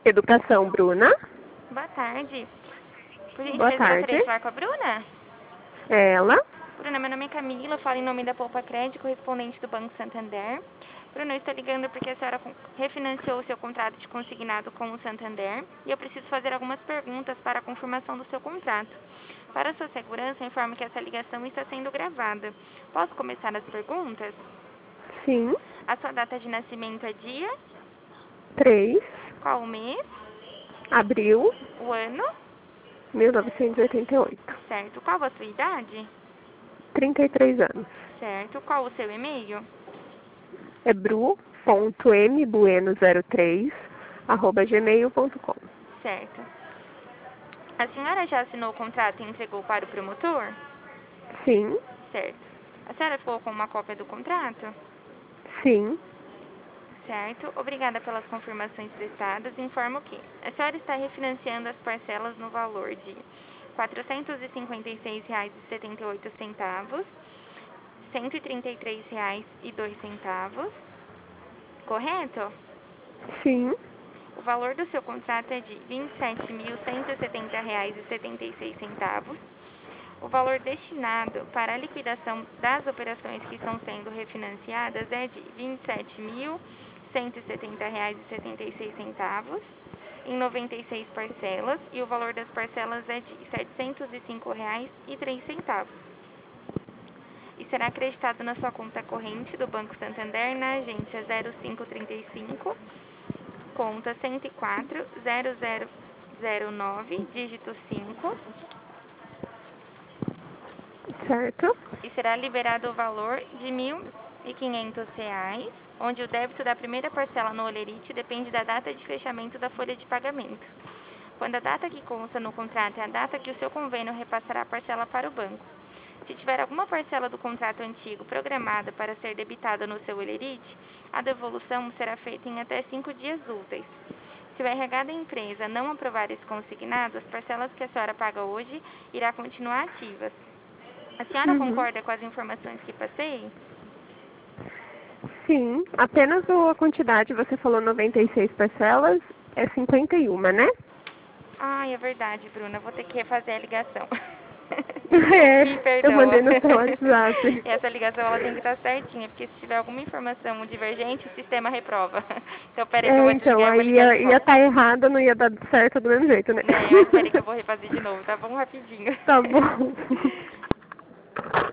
Educação, Bruna. Boa tarde. Por Boa gentileza, gostaria tarde. de falar com a Bruna? Ela. Bruna, meu nome é Camila, falo em nome da Poupa Crédito, correspondente do Banco Santander. Bruna, eu estou ligando porque a senhora refinanciou o seu contrato de consignado com o Santander e eu preciso fazer algumas perguntas para a confirmação do seu contrato. Para sua segurança, informo que essa ligação está sendo gravada. Posso começar as perguntas? Sim. A sua data de nascimento é dia? 3. Qual o mês? Abril. O ano? 1988. Certo. Qual a sua idade? 33 anos. Certo. Qual o seu e-mail? É bru.mbueno03@gmail.com. Certo. A senhora já assinou o contrato e entregou para o promotor? Sim. Certo. A senhora ficou com uma cópia do contrato? Sim. Certo. Obrigada pelas confirmações prestadas. Informo que a senhora está refinanciando as parcelas no valor de R$ 456,78, R$ 133,02, correto? Sim. O valor do seu contrato é de R$ 27.170,76. O valor destinado para a liquidação das operações que estão sendo refinanciadas é de R$ 27.170,76 em 96 parcelas e o valor das parcelas é de R$ 705,03. E será acreditado na sua conta corrente do Banco Santander na agência 0535, conta 104.0009, dígito 5, Certo. e será liberado o valor de R$ 1.500, onde o débito da primeira parcela no Olerite depende da data de fechamento da folha de pagamento. Quando a data que consta no contrato é a data que o seu convênio repassará a parcela para o banco. Se tiver alguma parcela do contrato antigo programada para ser debitada no seu Olerite, a devolução será feita em até 5 dias úteis. Se o RH da empresa não aprovar esse consignado, as parcelas que a senhora paga hoje irá continuar ativas. A senhora Uhum. concorda com as informações que passei? Sim. Apenas a quantidade, você falou 96 parcelas, é 51, né? Ai, é verdade, Bruna. Vou ter que refazer a ligação. É, Me eu perdoa. mandei no seu WhatsApp. E essa ligação ela tem que estar certinha, porque se tiver alguma informação divergente, o sistema reprova. Então, peraí que eu vou Então, desligar e vou aí ligar de ia volta. estar errado, não ia dar certo do mesmo jeito, né? Né, mas peraí que eu vou refazer de novo, tá bom? Rapidinho. Tá bom.